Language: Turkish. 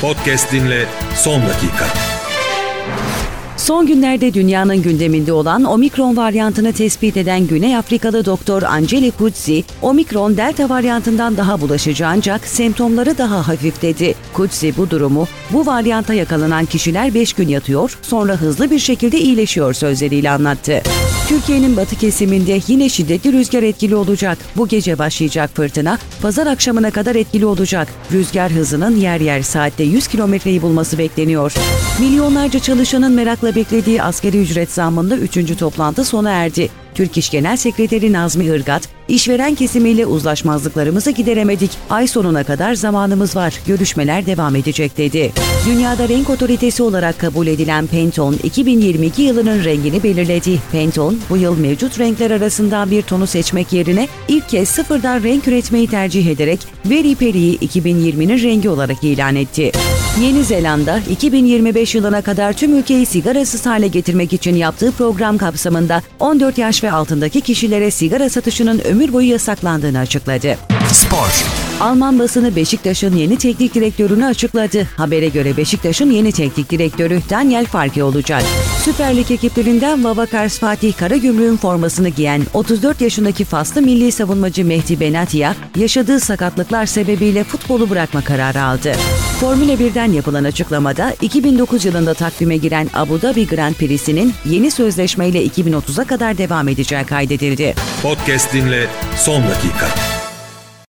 Podcast dinle son dakika. Son günlerde dünyanın gündeminde olan omikron varyantını tespit eden Güney Afrikalı doktor Angeli Kudzi, omikron delta varyantından daha bulaşıcı ancak semptomları daha hafif dedi. Kudzi bu durumu, bu varyanta yakalanan kişiler 5 gün yatıyor, sonra hızlı bir şekilde iyileşiyor sözleriyle anlattı. Türkiye'nin batı kesiminde yine şiddetli rüzgar etkili olacak. Bu gece başlayacak fırtına, pazar akşamına kadar etkili olacak. Rüzgar hızının yer yer saatte 100 kilometreyi bulması bekleniyor. Milyonlarca çalışanın merakla beklediği asgari ücret zammında 3. toplantı sona erdi. Türk İş Genel Sekreteri Nazmi Irgat, işveren kesimiyle uzlaşmazlıklarımızı gideremedik. Ay sonuna kadar zamanımız var. Görüşmeler devam edecek dedi. Dünyada renk otoritesi olarak kabul edilen Pantone, 2022 yılının rengini belirledi. Pantone, bu yıl mevcut renkler arasından bir tonu seçmek yerine ilk kez sıfırdan renk üretmeyi tercih ederek Very Perry'i 2020'nin rengi olarak ilan etti. Yeni Zelanda, 2025 yılına kadar tüm ülkeyi sigarasız hale getirmek için yaptığı program kapsamında 14 yaş ve altındaki kişilere sigara satışının ömür boyu yasaklandığını açıkladı. Spor. Alman basını Beşiktaş'ın yeni teknik direktörünü açıkladı. Habere göre Beşiktaş'ın yeni teknik direktörü Daniel Farke olacak. Süper Lig ekiplerinden Vavakars Fatih Karagümrük'ün formasını giyen 34 yaşındaki Faslı milli savunmacı Mehdi Benatia, yaşadığı sakatlıklar sebebiyle futbolu bırakma kararı aldı. Formula 1'den yapılan açıklamada 2009 yılında takvime giren Abu Dhabi Grand Prix'sinin yeni sözleşmeyle 2030'a kadar devam edeceği kaydedildi. Podcast dinle son dakika.